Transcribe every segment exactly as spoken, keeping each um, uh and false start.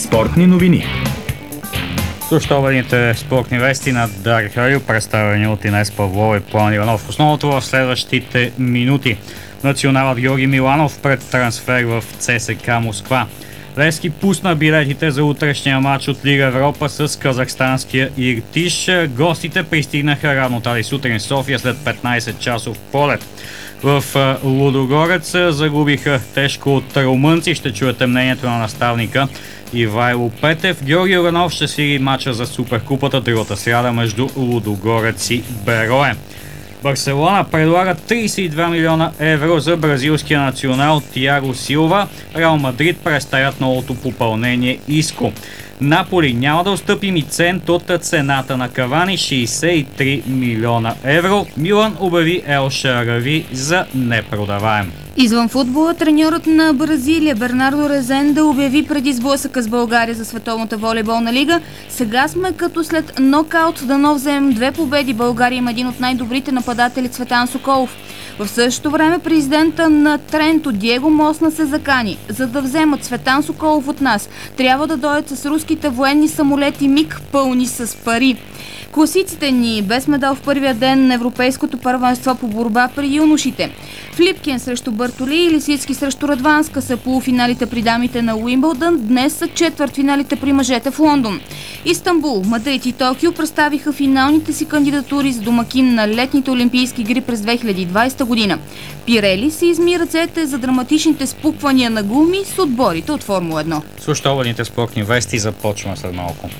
Спортни новини. Съобщаваните спортни вести на Дарик Радио, представени от Инес Павлова и План Иванов. Основното в следващите минути. Националът Георги Миланов пред трансфер в ЦСКА Москва. Левски пусна билетите за утрешния матч от Лига Европа с казахстанския Иртиш. Гостите пристигнаха рано тази сутрин в София след петнайсет часов полет. В Лудогорец загубиха тежко от румънци. Ще чуете мнението на наставника Ивайло Петев. Георги Оранов ще свири матча за Суперкупата другата сряда между Лудогорец и Берое. Барселона предлага трийсет и два милиона евро за бразилския национал Тиаго Силва. Реал Мадрид представят новото попълнение Иско. Наполи няма да отстъпи ми цент от цената на Кавани, шейсет и три милиона евро. Милан обяви Ел Шарави за непродаваем. Извън футбола, треньорът на Бразилия Бернардо Резенда обяви преди сблъсъка с България за Световната волейболна лига: сега сме като след нокаут, дано вземем две победи. България има един от най-добрите нападатели Цветан Соколов. В същото време президента на Тренто Диего Мосна се закани: за да вземат Цветан Соколов от нас, трябва да дойдат с руските военни самолети МиГ, пълни с пари. Класиците ни без медал в първия ден на Европейското първенство по борба при юношите. Флипкен срещу Бартоли и Лисицки срещу Радванска са полуфиналите при дамите на Уимбълдън. Днес са четвъртфиналите при мъжете в Лондон. Истанбул, Мадрид и Токио представиха финалните си кандидатури за домакин на летните олимпийски игри през две хиляди и двайсета година. Пирели се изми ръцете за драматичните спуквания на гуми с отборите от Формула едно. Съобщаваните спортни вести започваме след малко.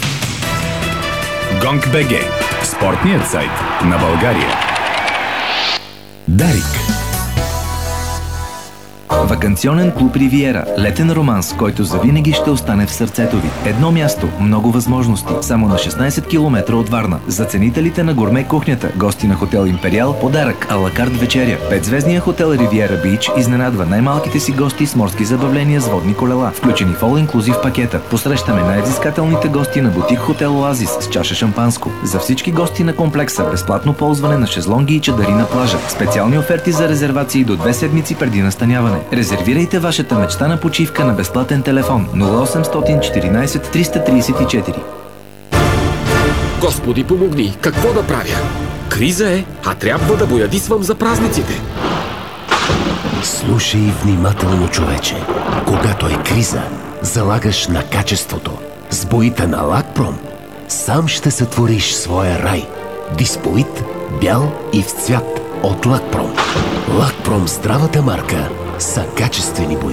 Гонг.бг. Спортният сайт на България. Дарик. Ваканционен клуб Ривиера. Летен романс, който завинаги ще остане в сърцето ви. Едно място, много възможности. Само на шестнайсет километра от Варна. За ценителите на гурме кухнята, гости на хотел Империал, подарък алакарт вечеря. Петзвездния хотел Ривиера Бич изненадва най-малките си гости с морски забавления с водни колела, включени в all-inclusive пакета. Посрещаме най-взискателните гости на бутик хотел Оазис с чаша шампанско. За всички гости на комплекса безплатно ползване на шезлонги и чадъри на плажа. Специални оферти за резервации до две седмици преди настаняване. Резервирайте вашата мечтана почивка на безплатен телефон нула осемстотин четиринайсет триста трийсет и четири. Господи, помогни! Какво да правя? Криза е, а трябва да боядисвам за празниците. Слушай внимателно, човече. Когато е криза, залагаш на качеството. С боите на Лакпром сам ще сътвориш своя рай. Дисполит, бял и в цвят от Лакпром. Лакпром, здравата марка, са качествени бои.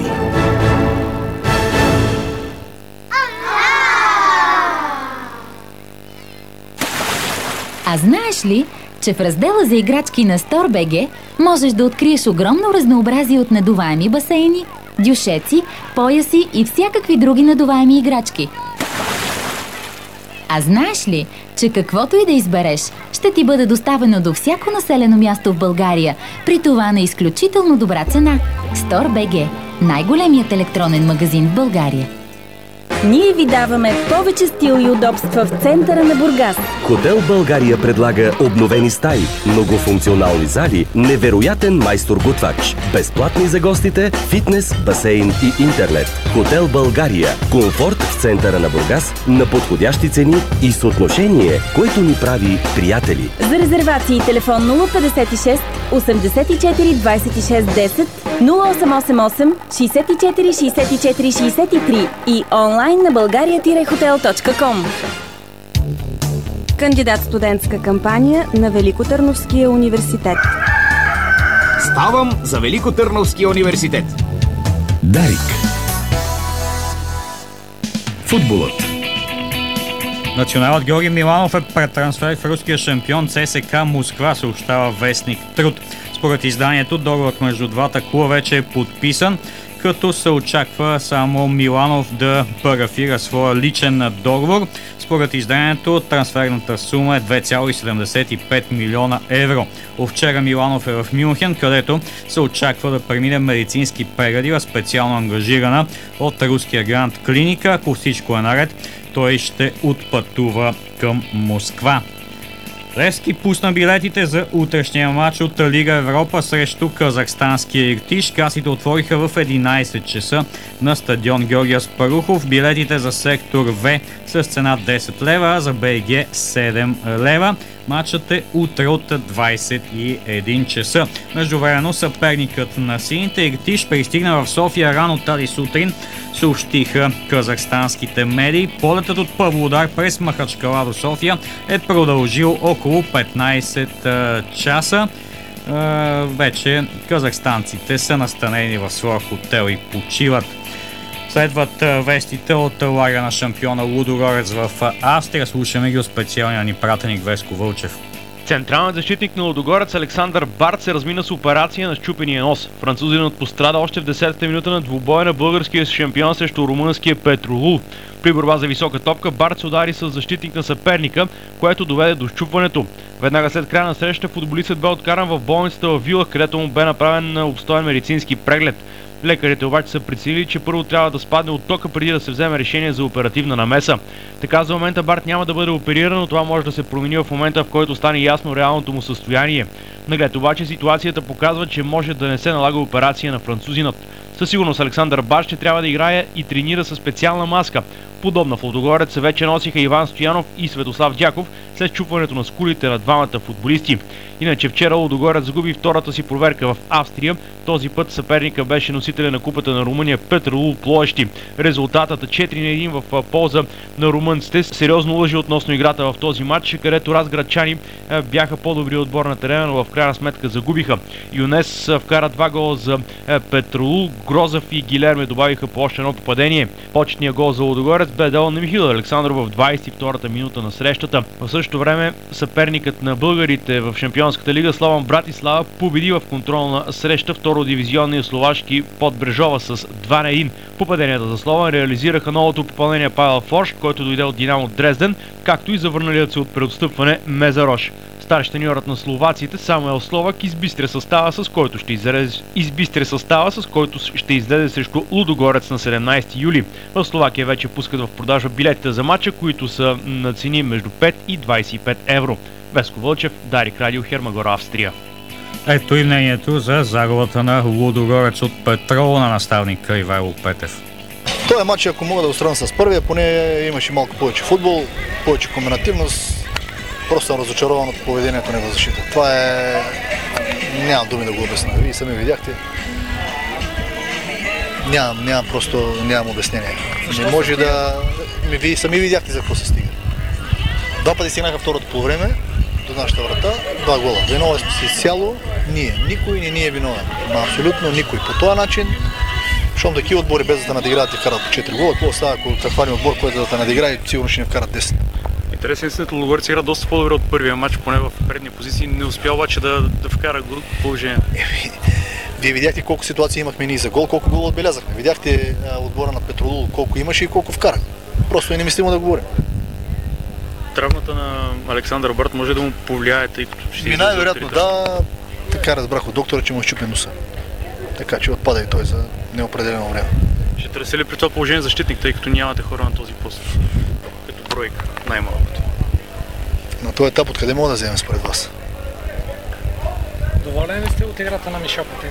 А знаеш ли, че в раздела за играчки на Store.bg можеш да откриеш огромно разнообразие от надуваеми басейни, дюшеци, пояси и всякакви други надуваеми играчки? А знаеш ли, че каквото и да избереш, ще ти бъде доставено до всяко населено място в България, при това на изключително добра цена? Store.bg – най-големият електронен магазин в България. Ние ви даваме повече стил и удобства в центъра на Бургас. Хотел България предлага обновени стаи, многофункционални зали, невероятен майстор-готвач, безплатни за гостите, фитнес, басейн и интернет. Хотел България. Комфорт в центъра на Бургас, на подходящи цени и съотношение, което ни прави приятели. За резервации телефон нула петдесет и шест осемдесет и четири двайсет и шест десет, нула осем осем осем шейсет и четири шейсет и четири шейсет и три и онлайн на българия хотел точка ком. Кандидат студентска кампания на Великотърновския университет. Ставам за Великотърновския университет. Дарик. Футболът. Националът Георги Миланов е пред трансфер в руския шампион ЦСКА Москва, съобщава вестник Труд. Според изданието, договорът между двата клуба вече е подписан, като се очаква само Миланов да парафира своя личен договор. Според изданието, трансферната сума е две цяло седемдесет и пет милиона евро. Вчера Миланов е в Мюнхен, където се очаква да премине медицински прегледи, специално ангажирана от руския грант клиника. Ако всичко е наред, той ще отпътува към Москва. Левски пусна билетите за утрешния матч от Лига Европа срещу казахстанския Иртиш. Касите отвориха в единайсет часа на стадион Георги Аспарухов. Билетите за сектор В с цена десет лева, а за БГ седем лева. Матчът е утре от двайсет и един часа. Междувременно съперникът на сините Иртиш пристигна в София рано тази сутрин, съобщиха казахстанските медии. Полетът от Павлодар през Махачкала до София е продължил около петнайсет часа. Вече казахстанците са настанени в своя хотел и почиват. Следват вестите от лагера на шампиона Лудогорец в Австрия. Слушаме ги от специалния ни пратеник Веско Вълчев. Централният защитник на Лудогорец Александър Барт се размина с операция на счупения нос. Французинът пострада още в десетата минута на двубоя на българския шампион срещу румънския Петролул. При борба за висока топка Барт се удари с защитник на съперника, което доведе до счупването. Веднага след края на среща футболистът бе откаран в болницата в Вилах, където му бе направен обстоен медицински преглед. Лекарите обаче са преценили, че първо трябва да спадне от тока преди да се вземе решение за оперативна намеса. Така за момента Барт няма да бъде опериран, но това може да се промени в момента, в който стане ясно реалното му състояние. Наглед обаче ситуацията показва, че може да не се налага операция на французинът. Със сигурност Александър Барт ще трябва да играе и тренира със специална маска. Подобна в Лудогорец вече носиха Иван Стоянов и Светослав Дяков след чупването на скулите на двамата футболисти. Иначе вчера Лудогорец загуби втората си проверка в Австрия. Този път съперника беше носителя на купата на Румъния Петролул Плоещи. Резултатът четири на един в полза на румънците сериозно лъжи относно играта в този матч, където разградчани бяха по-добри отбор на терена, но в крайна сметка загубиха. Юнес вкара два гола за Петролул, Грозев и Гилерме добавиха по още едно попадение. Почетният гол за Лудогорец бе дал на Михаил Александров в двайсет и втората минута на срещата. В същото време съперникът на българите в Шампионската лига Слован Братислава победи в контролна среща втородивизионния словашки Подбрежова с два на един. Попаденията за Слован реализираха новото попълнение Павел Форш, който дойде от Динамо Дрезден, както и завърналият се от преотстъпване Мезарош. Старш треньорът на словаците Самуел Словак избистря състава, с който ще излезе, избистря състава, с който ще излезе срещу Лудогорец на седемнайсети юли. В Словакия вече пускат в продажа билетите за матча, които са на цени между пет и двайсет и пет евро. Веско Вълчев, Дарик Радио, Хермагора, Австрия. Ето и мнението за загубата на Лудогорец от Петрола на наставника Ивайло Петев. Този матч, ако мога да го сравня с първия, поне имаше малко повече футбол, повече комбинативност. Просто съм разочарован от поведението на защита. Това е... Нямам думи да го обясня. Вие сами видяхте. Нямам, нямам просто нямам обяснение. Не може да... Вие сами видяхте за какво се стига. Два пъти стигнаха второто по време до нашата врата, два гола. Виновен сме си цяло ние. Никой не ни е виновен. Абсолютно никой. По този начин, щом такива отбори без да те надиграят и вкарат по четири гола, какво става, ако те хвани отбор, който да те надиграе, сигурно ще не вкарат десет. Интересен след Лудогорец игра доста по-добре от първия матч, поне в предни позиции. Не успя обаче да, да вкара положение. Вие видяхте колко ситуации имахме ние за гол, колко гола отбелязахме. Видяхте а, отбора на Петролул, колко имаше и колко вкара. Просто е немислимо да говорим. Травмата на Александър Барт може да му повлияе, тъй като ще... Най-вероятно да, така разбрах от доктора, че му изчупи носа. Така че отпада и той за неопределено време. Ще търси ли при това положение защитник, тъй като нямате хора на този пост? Като бройка, най-малкото. На този етап откъде мога да вземем според вас? Доволен ли сте от играта на Мишо Патин?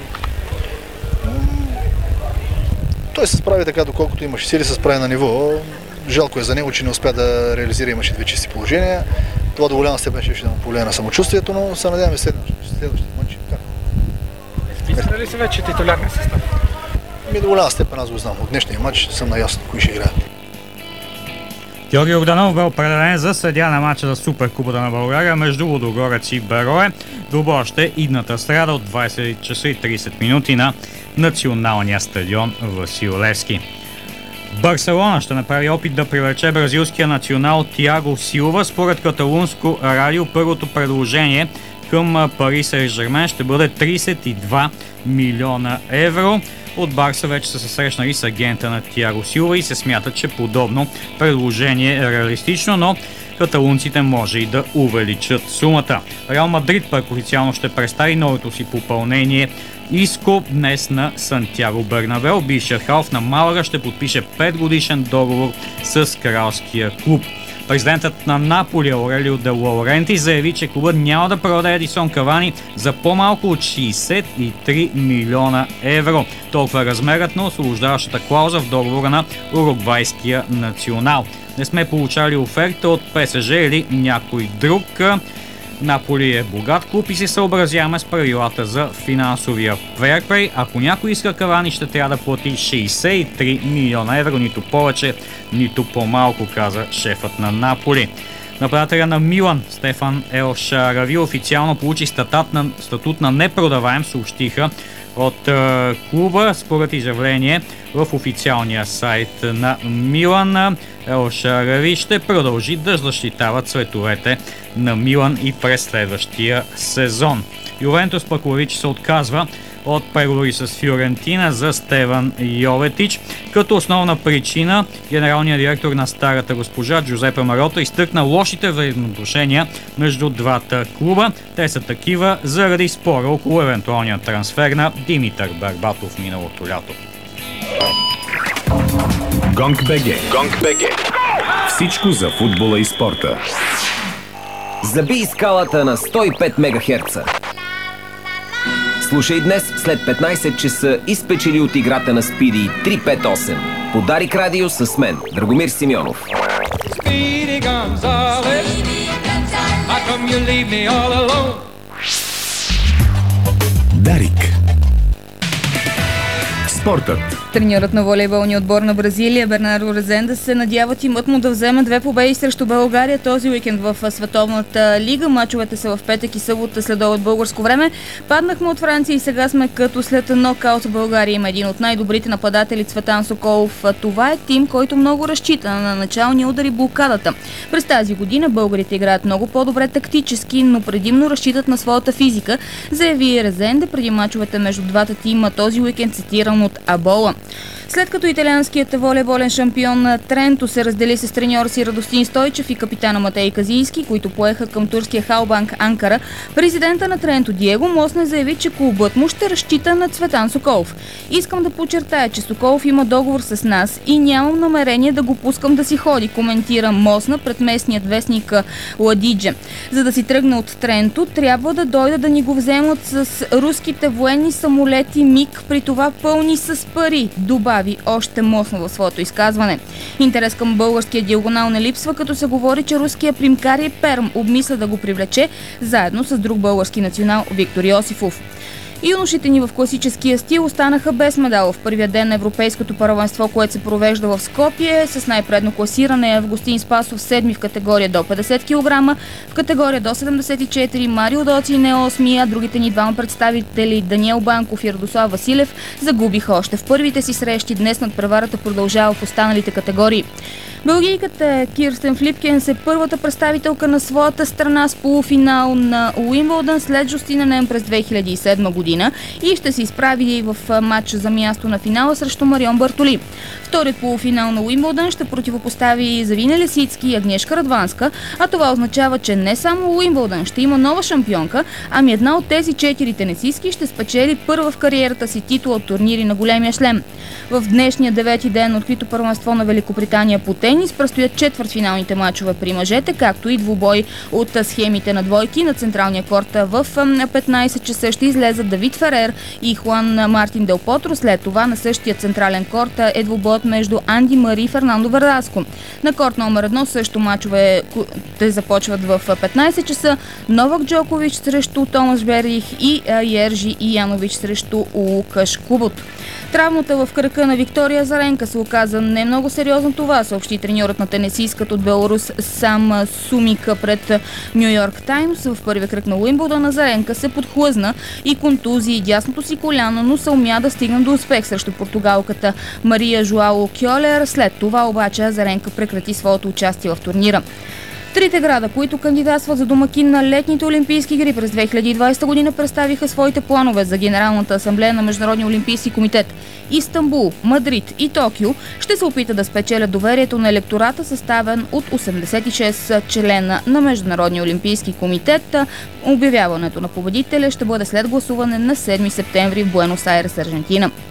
Той се справи така, доколкото имаше сили, се справи на ниво. Жалко е за него, че не успя да реализира, имаше две чисти положения. Това до голяма степен ще да му повлияе на самочувствието, но се надяваме следващите матчи. Виждате ли се вече титулярния състав? Ми до голяма степен аз го знам. От днешния матч съм наясно кои ще играят. Георги Йорданов бе определен за съдия на матча за Суперкупата на България между Лудогорец и Берое. Двубой ще идната сряда от двайсет часа и трийсет минути на националния стадион Васил Левски. Барселона ще направи опит да привлече бразилския национал Тиаго Силва. Според каталунско радио първото предложение към Пари Сен-Жермен ще бъде трийсет и два милиона евро. От Барса вече са се срещнали с агента на Тиаго Силва и се смята, че подобно предложение е реалистично, но каталунците може и да увеличат сумата. Реал Мадрид пък официално ще представи новото си попълнение Иско днес на Сантьяго Бернабеу. Бившият халф на Малага ще подпише пет годишен договор с кралския клуб. Президентът на Наполи Аурелио де Лауренти заяви, че клубът няма да продаде Едисон Кавани за по-малко от шейсет и три милиона евро. Толкова е размерът на освобождаващата клауза в договора на уругвайския национал. Не сме получали оферта от ПСЖ или някой друг. Наполи е богат клуб и се съобразяваме с правилата за финансовия фейрплей. Ако някой иска Кавани, ще трябва да плати шейсет и три милиона евро, нито повече, нито по-малко, каза шефът на Наполи. Нападателя на Милан Стефан Ел Шарави официално получи статут на, статут на непродаваем, съобщиха от е, клуба, според изявление в официалния сайт на Милан. Ел Шарави ще продължи да защитава цветовете на Милан и през следващия сезон. Ювентус пък лови, че се отказва от преговори с Фиорентина за Стеван Йоветич. Като основна причина генералният директор на старата госпожа Джузепе Марота изтъкна лошите взаимоотношения между двата клуба. Те са такива заради спора около евентуалния трансфер на Димитър Бербатов миналото лято. Гонг.бг. Гонг.бг. Всичко за футбола и спорта. Забий скалата на сто и пет мегахерца. Слушай днес след петнайсет часа и спечели от играта на Спиди три пет осем. Подарик радио с мен, Драгомир Симеонов. Speedy Gonzales, how come you leave me all alone? Дарик. Спортът. Треньорът на волейболния отбор на Бразилия Бернардо Резенде се надява тимът му да вземе две победи срещу България този уикенд в Световната лига. Мачовете са в петък и събота следобед българско време. Паднахме от Франция и сега сме като след нокаут в България. Има един от най-добрите нападатели Цветан Соколов. Това е тим, който много разчита на началния удар и блокадата. През тази година българите играят много по-добре тактически, но предимно разчитат на своята физика, заяви Резенде преди мачовете между двата тима този уикенд, цитиран от Абола. След като италианският волейболен шампион Тренто се раздели с треньора си Радостин Стойчев и капитана Матей Казийски, които поеха към турския Халбанк Анкара, президента на Тренто Диего Мосне заяви, че клубът му ще разчита на Цветан Соколов. Искам да подчертая, че Соколов има договор с нас и нямам намерение да го пускам да си ходи, коментира Мосна пред местният вестник Ладидже. За да си тръгна от Тренто, трябва да дойда да ни го вземат с руските военни самолети МиГ, при това пълни с пари, добави още Мосна в своето изказване. Интерес към българския диагонал не липсва, като се говори, че руския примкари Перм обмисля да го привлече заедно с друг български национал Виктор Йосифов. Юношите ни в класическия стил останаха без медал в първия ден на Европейското първенство, което се провежда в Скопие. С най-предно класиране Августин Спасов седми в категория до петдесет килограма, в категория до седемдесет и четири Марио Доци не осми, а другите ни двама представители Даниел Банков и Радослав Василев загубиха още в първите си срещи. Днес надпреварата продължава в останалите категории. Белгийката Кирстен Флипкенс е първата представителка на своята страна с полуфинал на Уимбълдън след Жустина Нем през две хиляди и седма година и ще се изправи в матч за място на финала срещу Марион Бартоли. Вторият полуфинал на Уимбълдън ще противопостави Завина Лисицки и Агнешка Радванска, а това означава, че не само Уимбълдън ще има нова шампионка, ами една от тези четири тенисистки ще спечели първа в кариерата си титул от турнири на големия шлем. В днешния девети ден на открито първенство на Великобритания по тенис предстоят четвъртфиналните мачове при мъжете, както и двубой от схемите на двойки. На централния корт в петнайсет часа ще излезат Давид Ферер и Хуан Мартин Дел Потро. След това на същия централен корт е двубоят между Анди Мари и Фернандо Вердаско. На корт номер едно също мачове те започват в петнайсет часа. Новак Джокович срещу Томас Берих и Ержи Иянович срещу Лукаш Кубот. Травмата в кръка на Виктория Азаренка се оказа не много сериозно, това съобщи треньорът на тенисистката от Беларус Сам Сумик пред Ню Йорк Таймс. В първия кръг на Уимбълдън Азаренка се подхлъзна и контузии дясното си коляно, но се умя да стигна до успех срещу португалката Мария Жуало Кьолер. След това обаче Азаренка прекрати своето участие в турнира. Трите града, които кандидатстват за домакин на летните олимпийски игри през две хиляди и двайсета година, представиха своите планове за Генералната асамблея на Международния олимпийски комитет. Истанбул, Мадрид и Токио ще се опитат да спечелят доверието на електората, съставен от осемдесет и шест члена на Международния олимпийски комитет. Обявяването на победителя ще бъде след гласуване на седми септември в Буенос Айрес, Аржентина.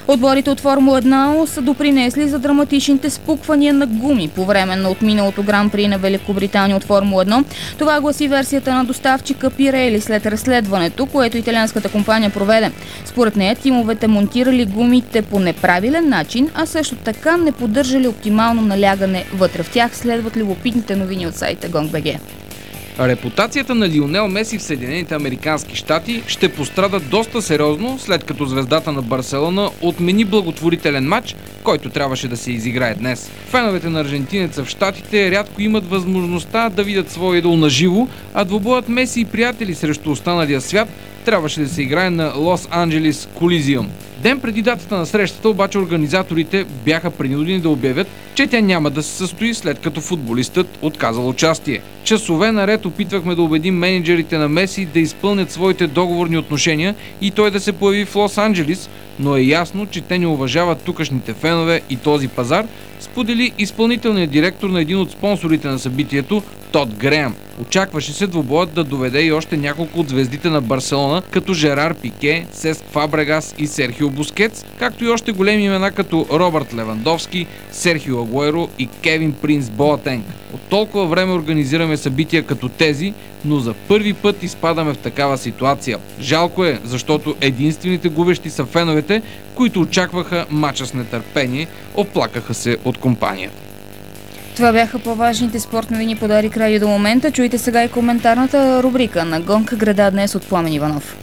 Отборите от Формула едно са допринесли за драматичните спуквания на гуми по време на отминалото Гран-при на Великобритания от Формула едно. Това гласи версията на доставчика Pirelli след разследването, което италианската компания проведе. Според нея, тимовете монтирали гумите по неправилен начин, а също така не поддържали оптимално налягане вътре в тях, следват любопитните новини от сайта Gong.bg. Репутацията на Лионел Меси в Съединените американски щати ще пострада доста сериозно, след като звездата на Барселона отмени благотворителен матч, който трябваше да се изиграе днес. Феновете на аржентинеца в щатите рядко имат възможността да видят своя идол на живо, а двубоят Меси и приятели срещу останалия свят трябваше да се играе на Лос Анджелис Колизиум. Ден преди датата на срещата обаче организаторите бяха принудени да обявят, че тя няма да се състои, след като футболистът отказал участие. Часове наред опитвахме да убедим мениджърите на Меси да изпълнят своите договорни отношения и той да се появи в Лос Анджелис, но е ясно, че те не уважават тукашните фенове и този пазар, сподели изпълнителният директор на един от спонсорите на събитието, Тод Греъм. Очакваше се двубоят да доведе и още няколко от звездите на Барселона, като Жерар Пике, Сеск Фабрегас и Серхио Бускетс, както и още големи имена като Робърт Левандовски, Серхио Агуеро и Кевин Принс Боатенг. От толкова време организираме събития като тези, но за първи път изпадаме в такава ситуация. Жалко е, защото единствените губещи са феновете, които очакваха мача с нетърпение, оплакаха се от компанията. Това бяха по-важните спортни новини по Дарик Радио до момента. Чуйте сега и коментарната рубрика на Гонка града днес от Пламен Иванов.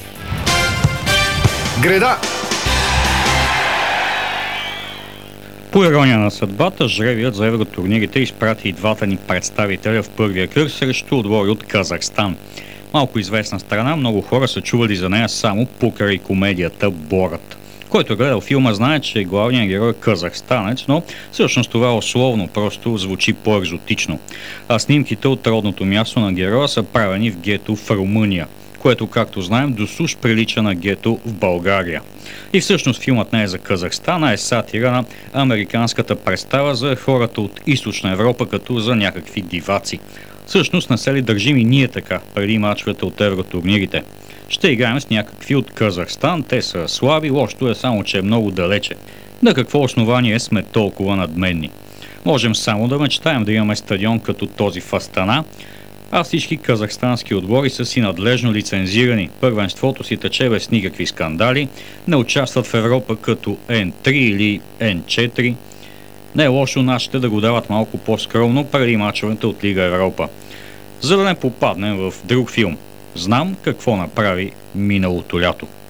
Града! По ирония на съдбата, жребият за евротурнирите изпрати и двата ни представителя в първия кръг срещу отбори от Казахстан. Малко известна страна, много хора са чували за нея само покрай комедията Борът. Който е гледал филма, знае, че главният герой е казахстанец, но всъщност това условно просто звучи по-екзотично. А снимките от родното място на героя са правени в гето в Румъния, което, както знаем, досуж прилича на гето в България. И всъщност филмът не е за Казахстан, а е сатира на американската представа за хората от Източна Европа като за някакви диваци. Всъщност не се ли държим и ние така преди мачовете от евротурнирите? Ще играем с някакви от Казахстан, те са слаби, лошото е само, че е много далече. На какво основание сме толкова надменни? Можем само да мечтаем да имаме стадион като този в Астана, а всички казахстански отбори са си надлежно лицензирани. Първенството си тече без никакви скандали, не участват в Европа като Ен три или Ен четири. Не е лошо нашите да го дават малко по-скромно преди мачовете от Лига Европа. За да не попаднем в друг филм. Знам какво направи миналото лято.